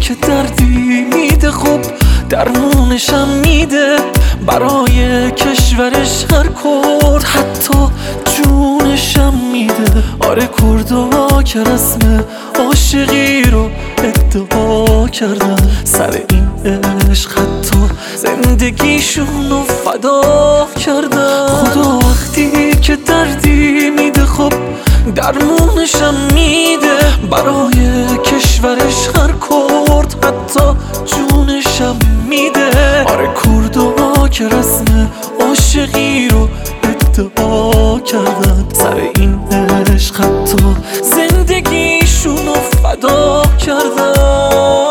که دردی میده خوب درمونشم میده، برای کشورش هر کرد حتی جونشم میده. آره کردا که رسم عاشقی رو ادعا کردن، سر این عشق حتی زندگیشون رو فدا کردن. خدا وقتی که دردی میده خب درمونشم میده، برای کشورش هر کرد حتی جونشم میده. آره کردا که رسم عاشقی رو ادعا کردن، سر این عشق حتی زندگیشون رو فدا کردن.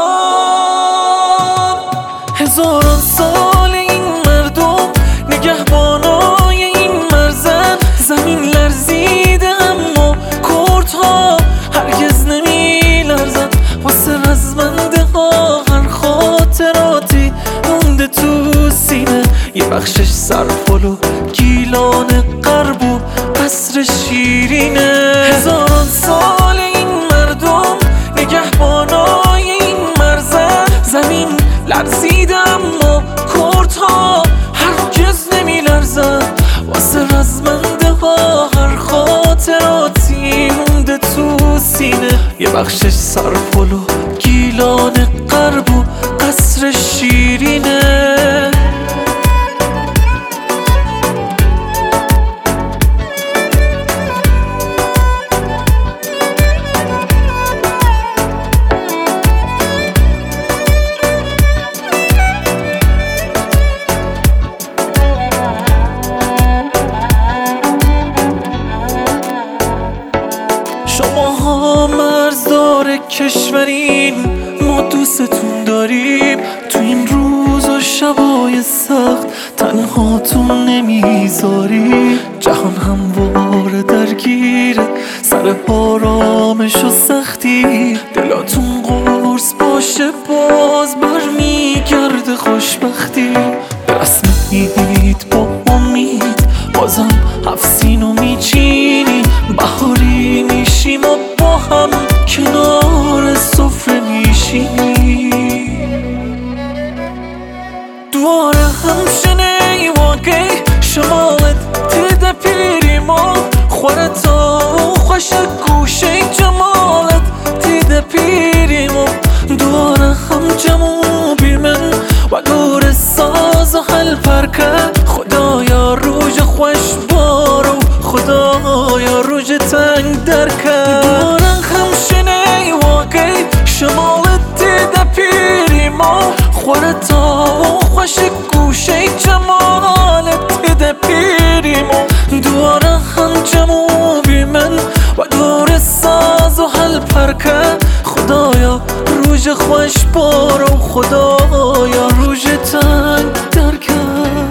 هزاران سال این مردم نگهبانای این مرزن، زمین لرزیده اما کردها هرگز نمی لرزن. واسه رزمنده ها هر خاطراتی مونده تو سینه، یه بخشش سرپل و گیلان غرب و قصر شیرینه. هزاران سال این مردم نگهبانای این مرزن، زمین لرزیده اما کردها هرگز نمی لرزن. واسه رزمنده ها هر خاطراتی مونده تو سینه، یه بخشش سرپل و گیلان غرب و قصر شیرینه. شماها مرزدار کشورین، ما دوستتون داریم. تو این روز و شبای سخت تنهاتون نمیذاریم. جهان همواره درگیره سر آرامش و سختی، دلاتون قرص باشه باز برمیگرده خوشبختی. به رسم عید با امید بازم 7 سینو میچینی، بهاری میشیم و با هم کنار سفره میشینی. دواره همشنه واقعی شمالت تیده پیری ما خورتا خوش گوشه جمالت تیده پیری ما. دواره هم جمو بی من و دور ساز و حل پرکه، خدایا روژ خوش بارو خدایا روژ تنگ درکه. دواره همشنه واقعی شمالت تیده پیری ما خورتا خوش گوشه جمالت تیده پیری ما. دواره هم جمو بی من و دور ساز و حل پرکه، خدایا روژ خوش بارو خدایا روژ تنگ درکه.